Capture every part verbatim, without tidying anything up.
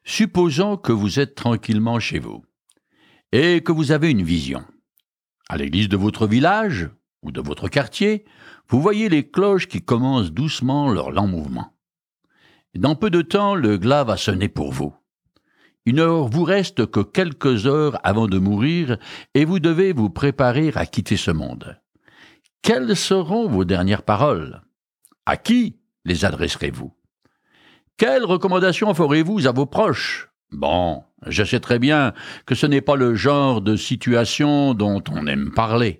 Supposons que vous êtes tranquillement chez vous et que vous avez une vision. À l'église de votre village ou de votre quartier, vous voyez les cloches qui commencent doucement leur lent mouvement. Dans peu de temps, le glas va sonner pour vous. Il ne vous reste que quelques heures avant de mourir et vous devez vous préparer à quitter ce monde. Quelles seront vos dernières paroles? À qui les adresserez-vous? Quelles recommandations ferez-vous à vos proches? Bon, je sais très bien que ce n'est pas le genre de situation dont on aime parler.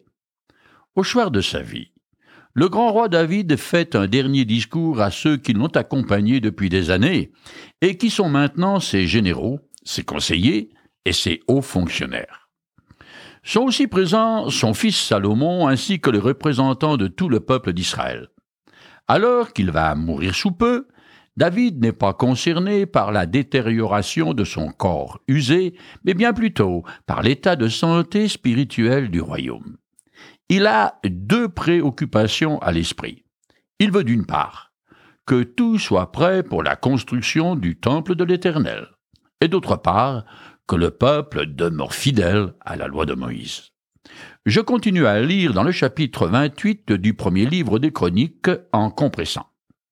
Au soir de sa vie, le grand roi David fait un dernier discours à ceux qui l'ont accompagné depuis des années et qui sont maintenant ses généraux, ses conseillers et ses hauts fonctionnaires. Sont aussi présents son fils Salomon ainsi que les représentants de tout le peuple d'Israël. Alors qu'il va mourir sous peu, David n'est pas concerné par la détérioration de son corps usé, mais bien plutôt par l'état de santé spirituelle du royaume. Il a deux préoccupations à l'esprit. Il veut d'une part que tout soit prêt pour la construction du temple de l'Éternel, et d'autre part que le peuple demeure fidèle à la loi de Moïse. Je continue à lire dans le chapitre vingt-huit du premier livre des Chroniques en compressant.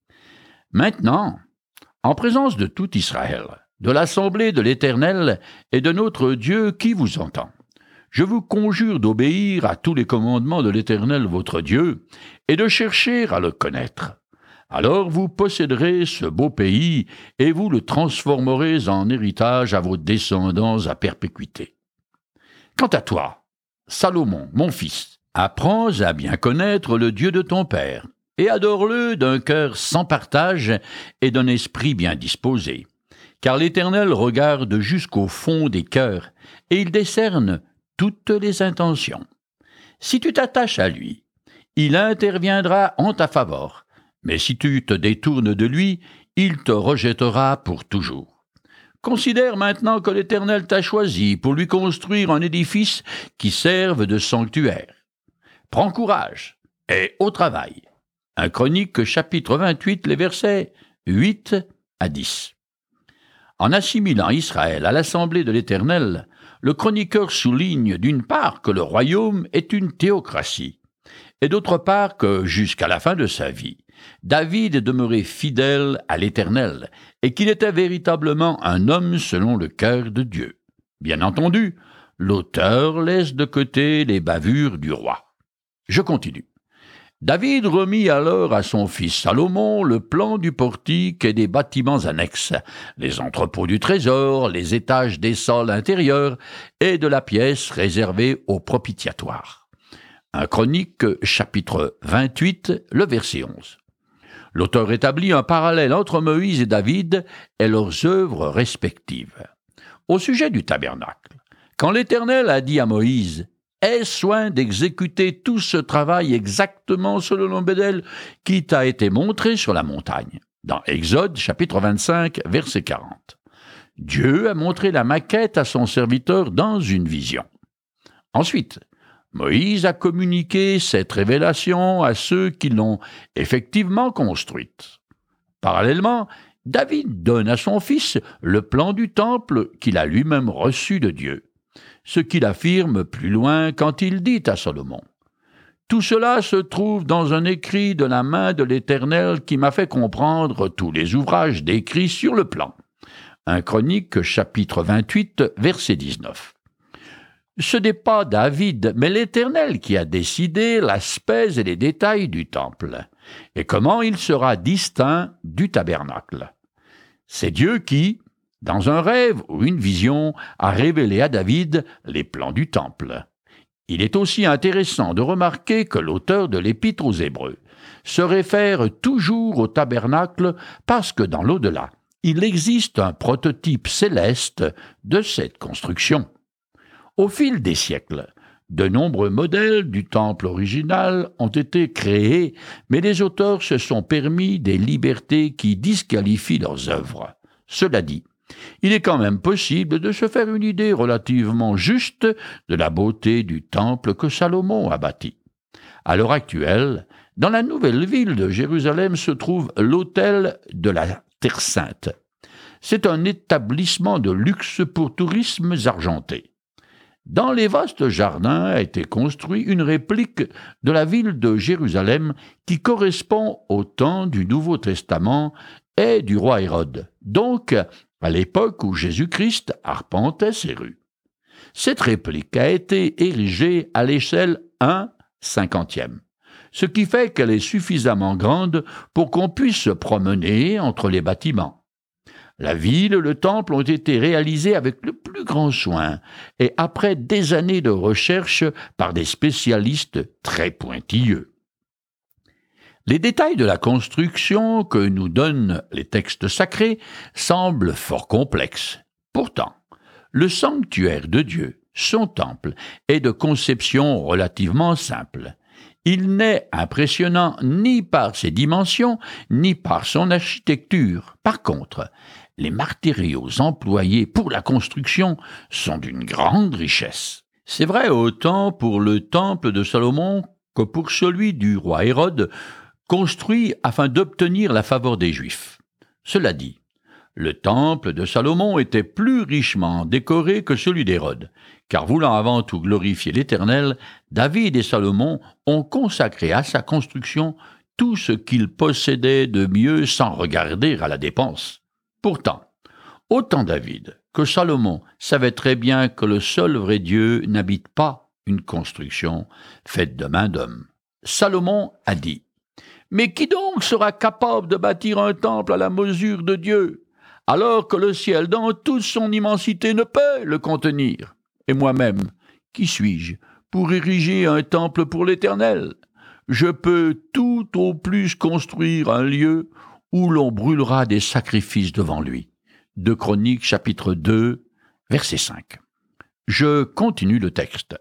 Maintenant, en présence de tout Israël, de l'assemblée de l'Éternel et de notre Dieu qui vous entend, je vous conjure d'obéir à tous les commandements de l'Éternel votre Dieu et de chercher à le connaître. Alors vous posséderez ce beau pays et vous le transformerez en héritage à vos descendants à perpétuité. Quant à toi, Salomon, mon fils, apprends à bien connaître le Dieu de ton père, et adore-le d'un cœur sans partage et d'un esprit bien disposé. Car l'Éternel regarde jusqu'au fond des cœurs, et il décerne toutes les intentions. Si tu t'attaches à lui, il interviendra en ta faveur, mais si tu te détournes de lui, il te rejettera pour toujours. Considère maintenant que l'Éternel t'a choisi pour lui construire un édifice qui serve de sanctuaire. Prends courage et au travail. Un Chronique chapitre vingt-huit, les versets huit à dix. En assimilant Israël à l'assemblée de l'Éternel, le chroniqueur souligne d'une part que le royaume est une théocratie, et d'autre part que, jusqu'à la fin de sa vie, David est demeuré fidèle à l'Éternel et qu'il était véritablement un homme selon le cœur de Dieu. Bien entendu, l'auteur laisse de côté les bavures du roi. Je continue. David remit alors à son fils Salomon le plan du portique et des bâtiments annexes, les entrepôts du trésor, les étages des sols intérieurs et de la pièce réservée au propitiatoire. Un Chronique, chapitre vingt-huit, le verset onze. L'auteur établit un parallèle entre Moïse et David et leurs œuvres respectives. Au sujet du tabernacle, quand l'Éternel a dit à Moïse « Aie soin d'exécuter tout ce travail exactement selon le modèle qui t'a été montré sur la montagne », dans Exode, chapitre vingt-cinq, verset quarante. Dieu a montré la maquette à son serviteur dans une vision. Ensuite, Moïse a communiqué cette révélation à ceux qui l'ont effectivement construite. Parallèlement, David donne à son fils le plan du temple qu'il a lui-même reçu de Dieu, ce qu'il affirme plus loin quand il dit à Salomon. Tout cela se trouve dans un écrit de la main de l'Éternel qui m'a fait comprendre tous les ouvrages décrits sur le plan. Un Chronique, chapitre vingt-huit, verset dix-neuf. Ce n'est pas David, mais l'Éternel qui a décidé l'aspect et les détails du temple, et comment il sera distinct du tabernacle. C'est Dieu qui, dans un rêve ou une vision, a révélé à David les plans du temple. Il est aussi intéressant de remarquer que l'auteur de l'Épître aux Hébreux se réfère toujours au tabernacle parce que dans l'au-delà, il existe un prototype céleste de cette construction. Au fil des siècles, de nombreux modèles du temple original ont été créés, mais les auteurs se sont permis des libertés qui disqualifient leurs œuvres. Cela dit, il est quand même possible de se faire une idée relativement juste de la beauté du temple que Salomon a bâti. À l'heure actuelle, dans la nouvelle ville de Jérusalem se trouve l'autel de la Terre Sainte. C'est un établissement de luxe pour tourismes argentés. Dans les vastes jardins a été construit une réplique de la ville de Jérusalem qui correspond au temps du Nouveau Testament et du roi Hérode, donc à l'époque où Jésus-Christ arpentait ces rues. Cette réplique a été érigée à l'échelle un cinquantième, ce qui fait qu'elle est suffisamment grande pour qu'on puisse se promener entre les bâtiments. La ville et le temple ont été réalisés avec le plus grand soin et après des années de recherche par des spécialistes très pointilleux. Les détails de la construction que nous donnent les textes sacrés semblent fort complexes. Pourtant, le sanctuaire de Dieu, son temple, est de conception relativement simple. Il n'est impressionnant ni par ses dimensions, ni par son architecture. Par contre, les matériaux employés pour la construction sont d'une grande richesse. C'est vrai autant pour le temple de Salomon que pour celui du roi Hérode, construit afin d'obtenir la faveur des Juifs. Cela dit, le temple de Salomon était plus richement décoré que celui d'Hérode, car voulant avant tout glorifier l'Éternel, David et Salomon ont consacré à sa construction tout ce qu'ils possédaient de mieux sans regarder à la dépense. Pourtant, autant David que Salomon savaient très bien que le seul vrai Dieu n'habite pas une construction faite de main d'homme. Salomon a dit « Mais qui donc sera capable de bâtir un temple à la mesure de Dieu, alors que le ciel dans toute son immensité ne peut le contenir? Et moi-même, qui suis-je pour ériger un temple pour l'Éternel? Je peux tout au plus construire un lieu où l'on brûlera des sacrifices devant lui. » Deux Chroniques, chapitre deux, verset cinq. Je continue le texte.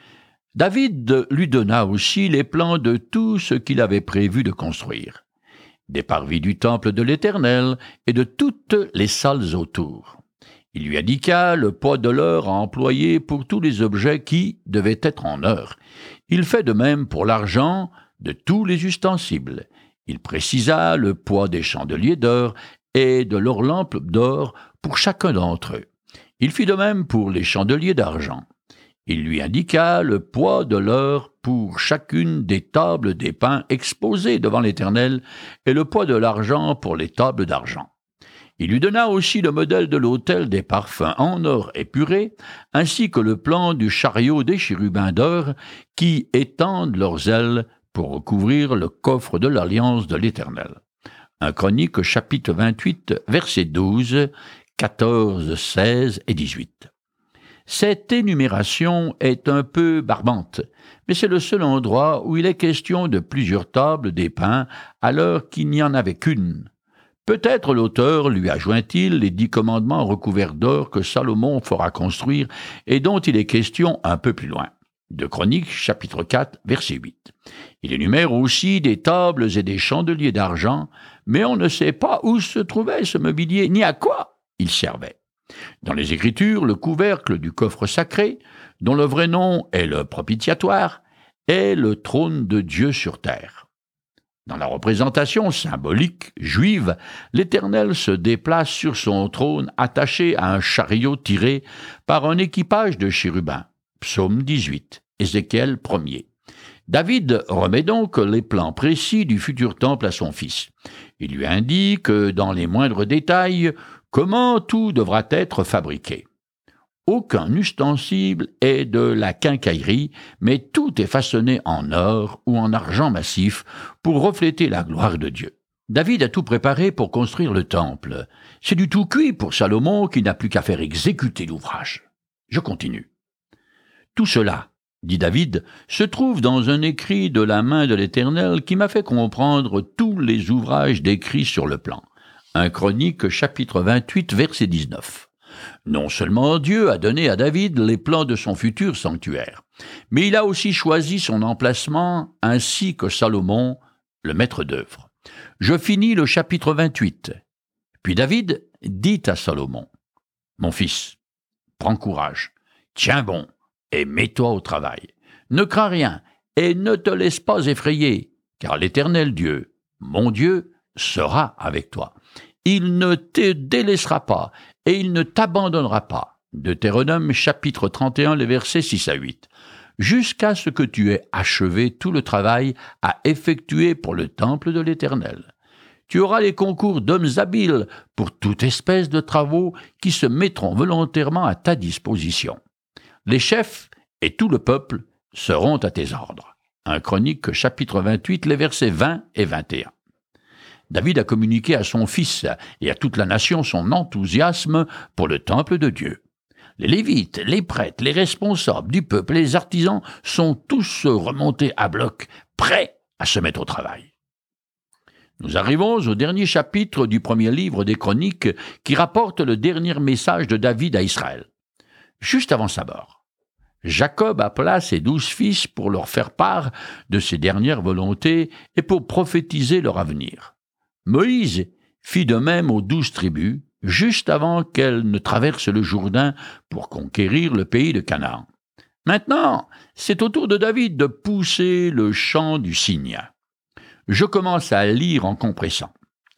David lui donna aussi les plans de tout ce qu'il avait prévu de construire, des parvis du temple de l'Éternel et de toutes les salles autour. Il lui indiqua le poids de l'or à employer pour tous les objets qui devaient être en or. Il fait de même pour l'argent de tous les ustensiles. Il précisa le poids des chandeliers d'or et de leurs lampes d'or pour chacun d'entre eux. Il fit de même pour les chandeliers d'argent. Il lui indiqua le poids de l'or pour chacune des tables des pains exposées devant l'Éternel et le poids de l'argent pour les tables d'argent. Il lui donna aussi le modèle de l'autel des parfums en or épuré, ainsi que le plan du chariot des chérubins d'or qui étendent leurs ailes pour recouvrir le coffre de l'alliance de l'Éternel. un Chronique chapitre vingt-huit, versets douze, quatorze, seize et dix-huit. Cette énumération est un peu barbante, mais c'est le seul endroit où il est question de plusieurs tables des pains alors qu'il n'y en avait qu'une. Peut-être l'auteur lui adjoint-il les dix commandements recouverts d'or que Salomon fera construire et dont il est question un peu plus loin. Deux Chroniques, chapitre quatre, verset huit. Il énumère aussi des tables et des chandeliers d'argent, mais on ne sait pas où se trouvait ce mobilier ni à quoi il servait. Dans les Écritures, le couvercle du coffre sacré, dont le vrai nom est le propitiatoire, est le trône de Dieu sur terre. Dans la représentation symbolique juive, l'Éternel se déplace sur son trône attaché à un chariot tiré par un équipage de chérubins. Psaume dix-huit, Ézéchiel premier. David remet donc les plans précis du futur temple à son fils. Il lui indique, dans les moindres détails, comment tout devra être fabriqué. Aucun ustensile est de la quincaillerie, mais tout est façonné en or ou en argent massif pour refléter la gloire de Dieu. David a tout préparé pour construire le temple. C'est du tout cuit pour Salomon qui n'a plus qu'à faire exécuter l'ouvrage. Je continue. Tout cela, dit David, se trouve dans un écrit de la main de l'Éternel qui m'a fait comprendre tous les ouvrages décrits sur le plan. un Chronique chapitre vingt-huit, verset dix-neuf. Non seulement Dieu a donné à David les plans de son futur sanctuaire, mais il a aussi choisi son emplacement ainsi que Salomon, le maître d'œuvre. Je finis le chapitre vingt-huit. Puis David dit à Salomon, « Mon fils, prends courage, tiens bon et mets-toi au travail. Ne crains rien et ne te laisse pas effrayer, car l'Éternel Dieu, mon Dieu, sera avec toi. Il ne te délaissera pas, et il ne t'abandonnera pas. Deutéronome chapitre trente et un, les versets six à huit. Jusqu'à ce que tu aies achevé tout le travail à effectuer pour le temple de l'Éternel. Tu auras les concours d'hommes habiles pour toute espèce de travaux qui se mettront volontairement à ta disposition. Les chefs et tout le peuple seront à tes ordres. un Chronique chapitre vingt-huit, les versets vingt et vingt et un. David a communiqué à son fils et à toute la nation son enthousiasme pour le temple de Dieu. Les Lévites, les prêtres, les responsables du peuple et les artisans sont tous remontés à bloc, prêts à se mettre au travail. Nous arrivons au dernier chapitre du premier livre des Chroniques qui rapporte le dernier message de David à Israël. Juste avant sa mort, Jacob appela ses douze fils pour leur faire part de ses dernières volontés et pour prophétiser leur avenir. Moïse fit de même aux douze tribus, juste avant qu'elles ne traversent le Jourdain pour conquérir le pays de Canaan. Maintenant, c'est au tour de David de pousser le chant du cygne. Je commence à lire en compressant.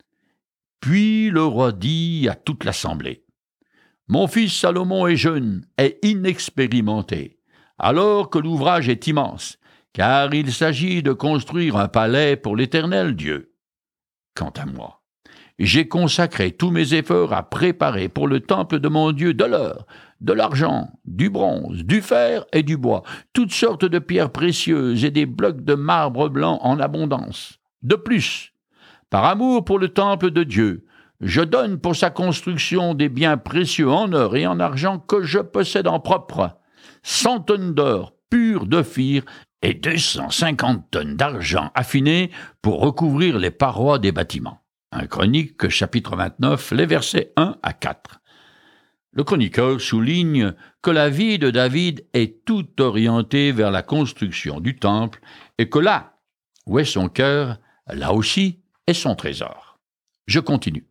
Puis le roi dit à toute l'assemblée, « Mon fils Salomon est jeune et inexpérimenté, alors que l'ouvrage est immense, car il s'agit de construire un palais pour l'Éternel Dieu. Quant à moi, j'ai consacré tous mes efforts à préparer pour le temple de mon Dieu de l'or, de l'argent, du bronze, du fer et du bois, toutes sortes de pierres précieuses et des blocs de marbre blanc en abondance. De plus, par amour pour le temple de Dieu, je donne pour sa construction des biens précieux en or et en argent que je possède en propre, cent tonnes d'or pur d'Ophir et deux cent cinquante tonnes d'argent affiné pour recouvrir les parois des bâtiments. » un Chronique, chapitre vingt-neuf, les versets un à quatre. Le chroniqueur souligne que la vie de David est tout orientée vers la construction du temple et que là où est son cœur, là aussi est son trésor. Je continue.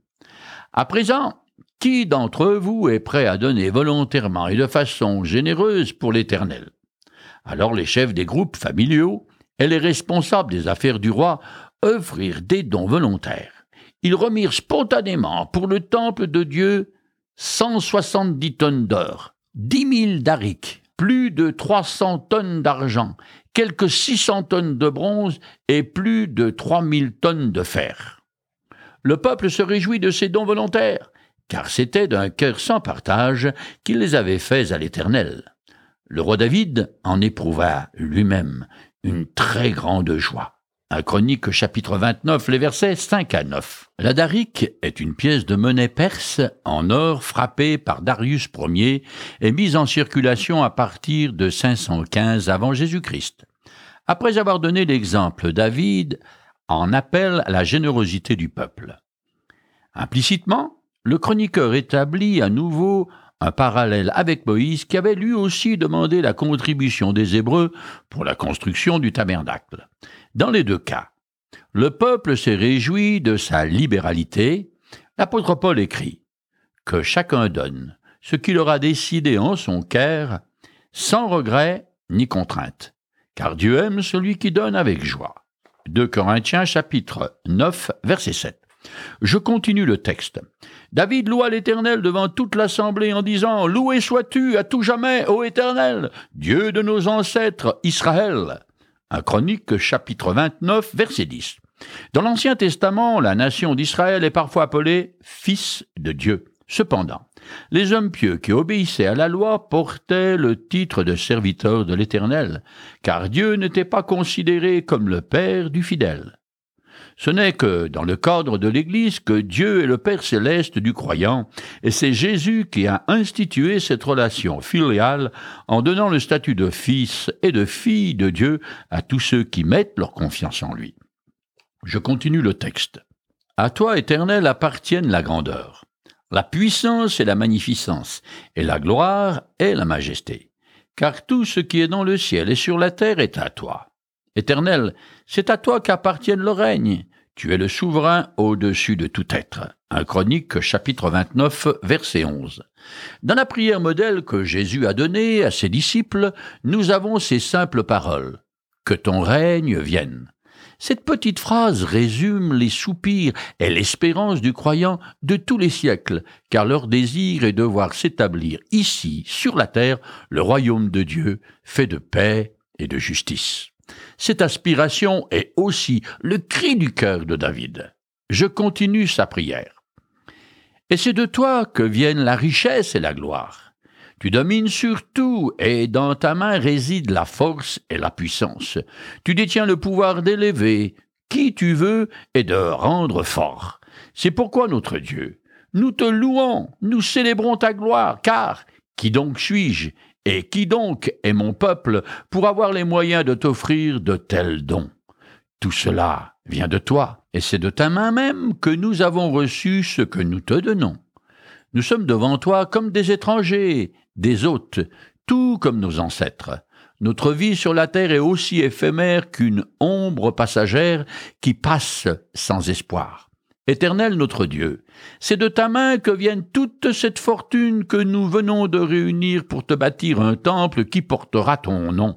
À présent, qui d'entre vous est prêt à donner volontairement et de façon généreuse pour l'Éternel? Alors les chefs des groupes familiaux et les responsables des affaires du roi offrirent des dons volontaires. Ils remirent spontanément pour le temple de Dieu cent soixante-dix tonnes d'or, dix mille darics, plus de trois cents tonnes d'argent, quelques six cents tonnes de bronze et plus de trois mille tonnes de fer. Le peuple se réjouit de ces dons volontaires, car c'était d'un cœur sans partage qu'il les avait faits à l'Éternel. Le roi David en éprouva lui-même une très grande joie. un Chronique chapitre vingt-neuf, les versets cinq à neuf. La daric est une pièce de monnaie perse en or frappée par Darius Ier et mise en circulation à partir de cinq cent quinze avant Jésus-Christ. Après avoir donné l'exemple, David en appelle à la générosité du peuple. Implicitement, le chroniqueur établit à nouveau un parallèle avec Moïse qui avait lui aussi demandé la contribution des Hébreux pour la construction du tabernacle. Dans les deux cas, le peuple s'est réjoui de sa libéralité. L'apôtre Paul écrit « Que chacun donne ce qu'il aura décidé en son cœur, sans regret ni contrainte, car Dieu aime celui qui donne avec joie. » deux Corinthiens chapitre neuf, verset sept. Je continue le texte. David loua l'Éternel devant toute l'assemblée en disant « Loué sois-tu à tout jamais, ô Éternel, Dieu de nos ancêtres, Israël !» un Chronique, chapitre vingt-neuf, verset dix. Dans l'Ancien Testament, la nation d'Israël est parfois appelée « fils de Dieu ». Cependant, les hommes pieux qui obéissaient à la loi portaient le titre de serviteurs de l'Éternel, car Dieu n'était pas considéré comme le Père du fidèle. Ce n'est que dans le cadre de l'Église que Dieu est le Père céleste du croyant, et c'est Jésus qui a institué cette relation filiale en donnant le statut de fils et de fille de Dieu à tous ceux qui mettent leur confiance en lui. Je continue le texte. « À toi, Éternel, appartiennent la grandeur, la puissance et la magnificence, et la gloire et la majesté, car tout ce qui est dans le ciel et sur la terre est à toi. Éternel, c'est à toi qu'appartienne le règne. Tu es le souverain au-dessus de tout être. » un Chronique, chapitre vingt-neuf, verset onze. Dans la prière modèle que Jésus a donnée à ses disciples, nous avons ces simples paroles. « Que ton règne vienne. » Cette petite phrase résume les soupirs et l'espérance du croyant de tous les siècles, car leur désir est de voir s'établir ici, sur la terre, le royaume de Dieu, fait de paix et de justice. Cette aspiration est aussi le cri du cœur de David. Je continue sa prière. « Et c'est de toi que viennent la richesse et la gloire. Tu domines sur tout, et dans ta main réside la force et la puissance. Tu détiens le pouvoir d'élever qui tu veux et de rendre fort. C'est pourquoi, notre Dieu, nous te louons, nous célébrons ta gloire, car qui donc suis-je, et qui donc est mon peuple pour avoir les moyens de t'offrir de tels dons? Tout cela vient de toi, et c'est de ta main même que nous avons reçu ce que nous te donnons. Nous sommes devant toi comme des étrangers, des hôtes, tout comme nos ancêtres. Notre vie sur la terre est aussi éphémère qu'une ombre passagère qui passe sans espoir. Éternel notre Dieu, c'est de ta main que vienne toute cette fortune que nous venons de réunir pour te bâtir un temple qui portera ton nom.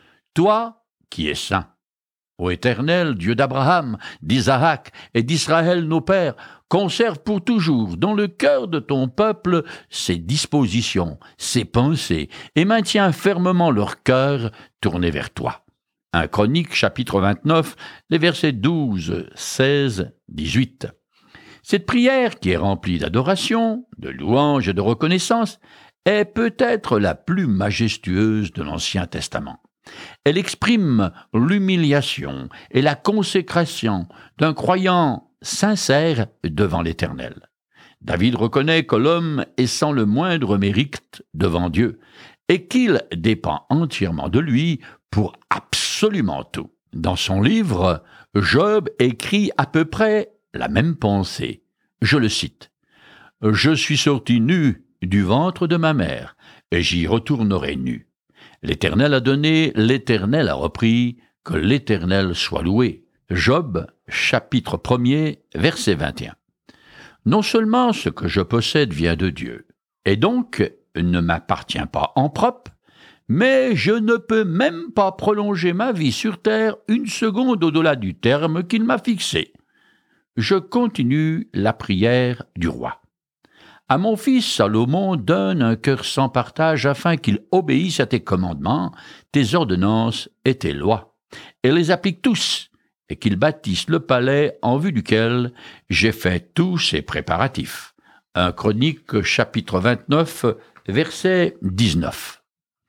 Toi qui es saint. Ô Éternel, Dieu d'Abraham, d'Isaac et d'Israël nos pères, conserve pour toujours dans le cœur de ton peuple ses dispositions, ses pensées, et maintiens fermement leur cœur tourné vers toi. un Chronique, chapitre vingt-neuf, les versets douze, seize, dix-huit. Cette prière, qui est remplie d'adoration, de louange et de reconnaissance, est peut-être la plus majestueuse de l'Ancien Testament. Elle exprime l'humiliation et la consécration d'un croyant sincère devant l'Éternel. David reconnaît que l'homme est sans le moindre mérite devant Dieu et qu'il dépend entièrement de lui pour absolument tout. Dans son livre, Job écrit à peu près la même pensée. Je le cite. « Je suis sorti nu du ventre de ma mère, et j'y retournerai nu. L'Éternel a donné, l'Éternel a repris, que l'Éternel soit loué. » Job, chapitre premier, verset vingt et un. Non seulement ce que je possède vient de Dieu, et donc ne m'appartient pas en propre, mais je ne peux même pas prolonger ma vie sur terre une seconde au-delà du terme qu'il m'a fixé. Je continue la prière du roi. À mon fils Salomon, donne un cœur sans partage afin qu'il obéisse à tes commandements, tes ordonnances et tes lois, et les applique tous, et qu'il bâtisse le palais en vue duquel j'ai fait tous ses préparatifs. un Chronique, chapitre vingt-neuf, verset dix-neuf.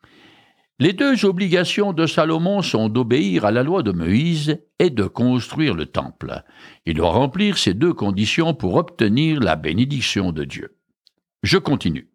Les deux obligations de Salomon sont d'obéir à la loi de Moïse et de construire le temple. Il doit remplir ces deux conditions pour obtenir la bénédiction de Dieu. Je continue.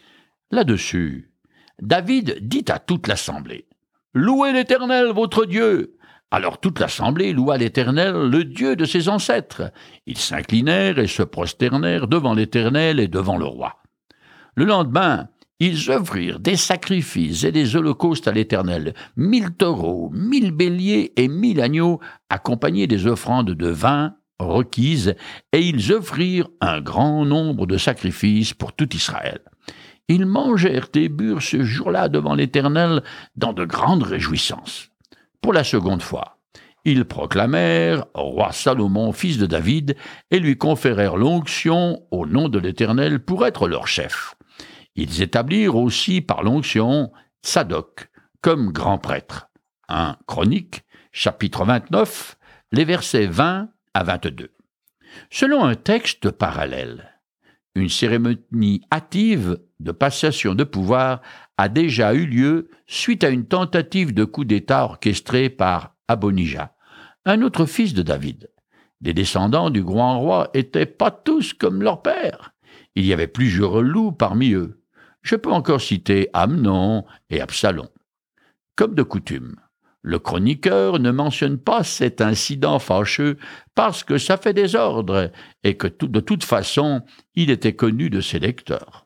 Là-dessus, David dit à toute l'assemblée, « Louez l'Éternel, votre Dieu !» Alors toute l'assemblée loua l'Éternel, le Dieu de ses ancêtres. Ils s'inclinèrent et se prosternèrent devant l'Éternel et devant le roi. Le lendemain, ils offrirent des sacrifices et des holocaustes à l'Éternel, mille taureaux, mille béliers et mille agneaux, accompagnés des offrandes de vin requises, et ils offrirent un grand nombre de sacrifices pour tout Israël. Ils mangèrent et burent ce jour-là devant l'Éternel dans de grandes réjouissances. Pour la seconde fois, ils proclamèrent roi Salomon, fils de David, et lui conférèrent l'onction au nom de l'Éternel pour être leur chef. Ils établirent aussi par l'onction Tsadok comme grand prêtre. un Chronique, chapitre vingt-neuf, les versets vingt à vingt-deux. Selon un texte parallèle, une cérémonie hâtive de passation de pouvoir a déjà eu lieu suite à une tentative de coup d'État orchestrée par Abonija, un autre fils de David. Les descendants du grand roi étaient pas tous comme leur père. Il y avait plusieurs loups parmi eux. Je peux encore citer Amnon et Absalom. Comme de coutume, le chroniqueur ne mentionne pas cet incident fâcheux parce que ça fait désordre et que tout, de toute façon, il était connu de ses lecteurs.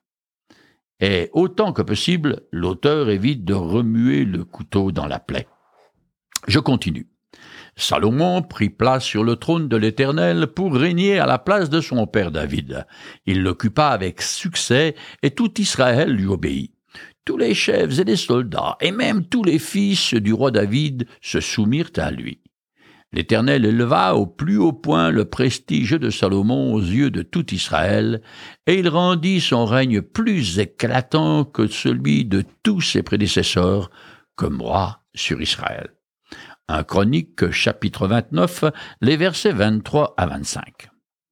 Et autant que possible, l'auteur évite de remuer le couteau dans la plaie. Je continue. Salomon prit place sur le trône de l'Éternel pour régner à la place de son père David. Il l'occupa avec succès et tout Israël lui obéit. Tous les chefs et les soldats, et même tous les fils du roi David se soumirent à lui. L'Éternel éleva au plus haut point le prestige de Salomon aux yeux de tout Israël, et il rendit son règne plus éclatant que celui de tous ses prédécesseurs comme roi sur Israël. un Chroniques, chapitre vingt-neuf, les versets vingt-trois à vingt-cinq.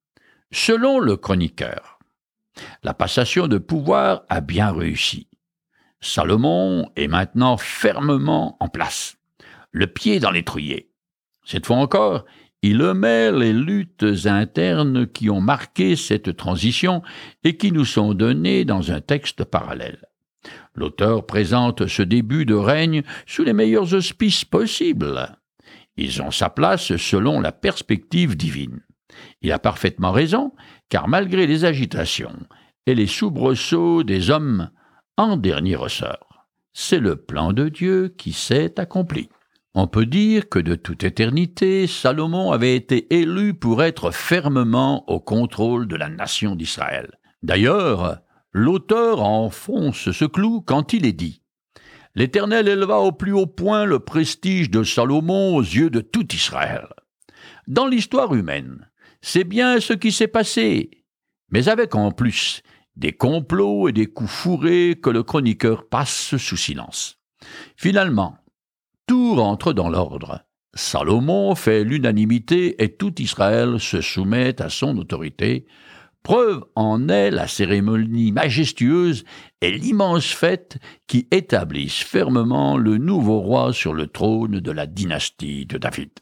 Selon le chroniqueur, la passation de pouvoir a bien réussi. Salomon est maintenant fermement en place, le pied dans l'étrier. Cette fois encore, il omet les luttes internes qui ont marqué cette transition et qui nous sont données dans un texte parallèle. L'auteur présente ce début de règne sous les meilleurs auspices possibles. Ils ont sa place selon la perspective divine. Il a parfaitement raison, car malgré les agitations et les soubresauts des hommes, en dernier ressort, c'est le plan de Dieu qui s'est accompli. On peut dire que de toute éternité, Salomon avait été élu pour être fermement au contrôle de la nation d'Israël. D'ailleurs, l'auteur enfonce ce clou quand il est dit « L'Éternel éleva au plus haut point le prestige de Salomon aux yeux de tout Israël. » Dans l'histoire humaine, c'est bien ce qui s'est passé, mais avec en plus des complots et des coups fourrés que le chroniqueur passe sous silence. Finalement, tout rentre dans l'ordre. Salomon fait l'unanimité et tout Israël se soumet à son autorité. Preuve en est la cérémonie majestueuse et l'immense fête qui établissent fermement le nouveau roi sur le trône de la dynastie de David.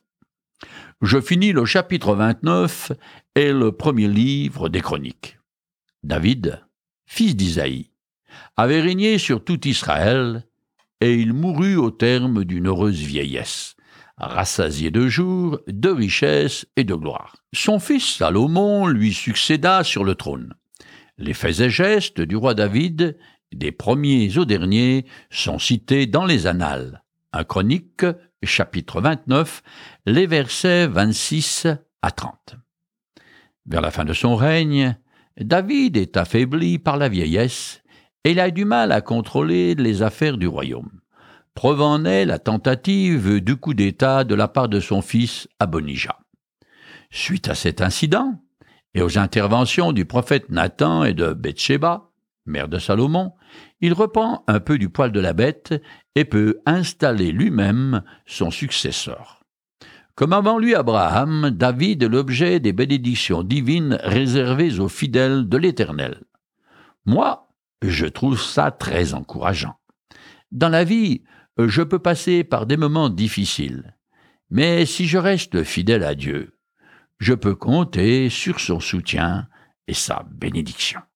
Je finis le chapitre vingt-neuf et le premier livre des Chroniques. David, fils d'Isaïe, avait régné sur tout Israël, et il mourut au terme d'une heureuse vieillesse, rassasié de jours, de richesses et de gloire. Son fils Salomon lui succéda sur le trône. Les faits et gestes du roi David, des premiers aux derniers, sont cités dans les Annales. un Chroniques, chapitre vingt-neuf, les versets vingt-six à trente. Vers la fin de son règne, David est affaibli par la vieillesse et il a du mal à contrôler les affaires du royaume. Preuve en est la tentative du coup d'État de la part de son fils Adonijah. Suite à cet incident, et aux interventions du prophète Nathan et de Bathsheba, mère de Salomon, il reprend un peu du poil de la bête et peut installer lui-même son successeur. Comme avant lui Abraham, David est l'objet des bénédictions divines réservées aux fidèles de l'Éternel. Moi, je trouve ça très encourageant. Dans la vie, je peux passer par des moments difficiles, mais si je reste fidèle à Dieu, je peux compter sur son soutien et sa bénédiction.